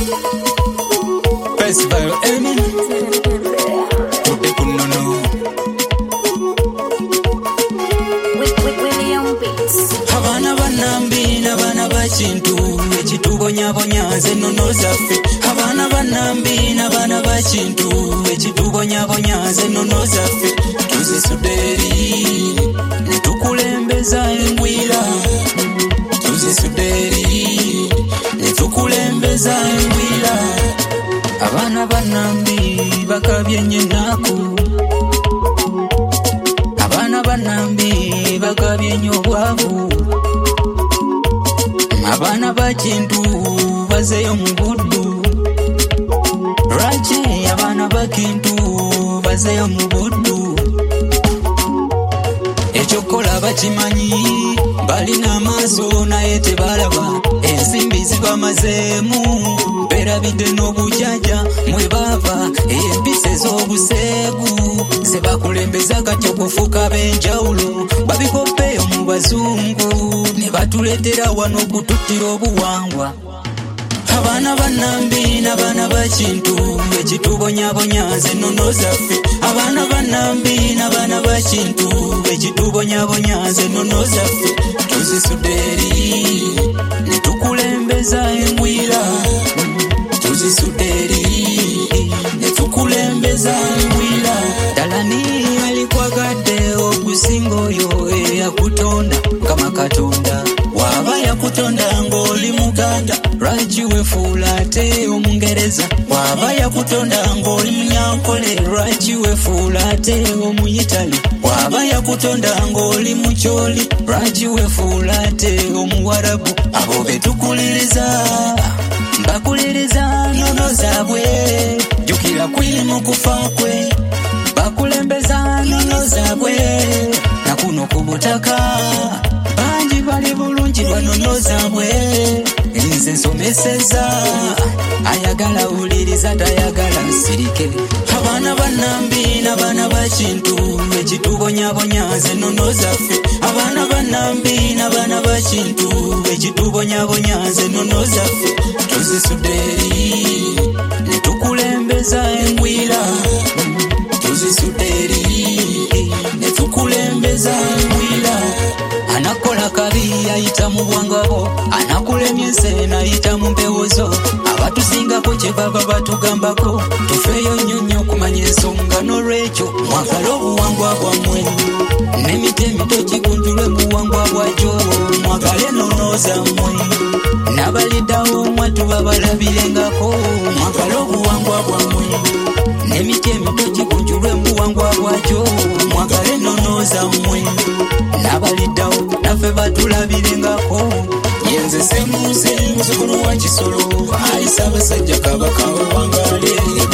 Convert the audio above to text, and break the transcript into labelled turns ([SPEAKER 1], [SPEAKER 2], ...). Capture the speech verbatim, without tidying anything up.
[SPEAKER 1] Festival Emin Tude kunono
[SPEAKER 2] William Beats.
[SPEAKER 1] Abana banambi n'abana bakintu ekitubonyabonya ze nnono zaffe. Abana banambi n'abana bakintu ekitubonyabonya ze nnono zaffe. Tuzisudde eri ne tukulembeza engwira. Tuzisudde eri ne tukulembeza engwira. Abana banambi bakabye nnyo ennaku. Abana banambi bakabye nnyo obwavu. Abana bakintu bazeyo mu buddu. Lwaki abana bakintu bazeyo mu buddu? Ekyokola bakimanyi balina amaaso naye tebalaba. Ensimbi zibamazeemu berabidde n'obujaja mwe baava. Empisa ez'obuseegu ze bakulembeza kati okufuuka ab'enjawulo. Babikoppeeyo mu bazungu ne batuleetera wano okututtira obuwangwa. Abana banambi n'abana bakintu ekitubonyabonya ze nnono zaffe. Abana banambi n'abana bakintu ekitubonyabonya ze nnono zaffe. Tuzisudde eri ne tukulembeza engwira. Tuzisudde eri ne tukulembeza engwira. Ddala ni alikwagadde okusinga oyo eyakutonda Mukama Katonda. Waba yakutonda ng'oli Muganda, lwaki weefuula ate Omungereza? Waba yakutonda ng'oli Munyankole, lwaki weefuula ate Omuyitali? Waba yakutonda ng'oli Mukyoli, lwaki weefuula ate Omuwarabu? Abo be tukuliriza, bakuliriza nnono zaabwe. Jjukira kwili mu kufa kwe, bakulembeza nnono zaabwe. Na kuno ku butaka bangi bali bulungi bannono zaabwe. Nze nsomeseza ayagala wuliriza tayagala nsirike. Abana banambi n'abana bakintu ekitubonyabonya ze nnono zaffe. Abana banambi n'abana bakintu ekitubonyabonya ze nnono zaffe. Tuzisudde eri ne tukulembeza engwira. Tuzisudde eri ne tukulembeza engwira. Anakola kabi ayita mu bwangabo, anakulemye enseena ayita mu mpewo zo. Abatusingako kye baba batugambako, tufeeyo nnyo nnyo okumanya ensonga. N'olwekyo mwagale obuwangwa bwammwe, n'emiti emito gigunjulwe mu buwangwa bwakyo. Mwagale ennono zammwe, n'abaliddawo mwatu babalabirengako. Mwagale obuwangwa bwammwe, n'emiti emito gigunjulwe mu buwangwa bwakyo. Mwagale ennono zammwe, n'abaliddawo naffe batulabirengako. Yenze Ssemuze muzzukulu wa Kisolo, ayisa abasajja Kabaka Wangale.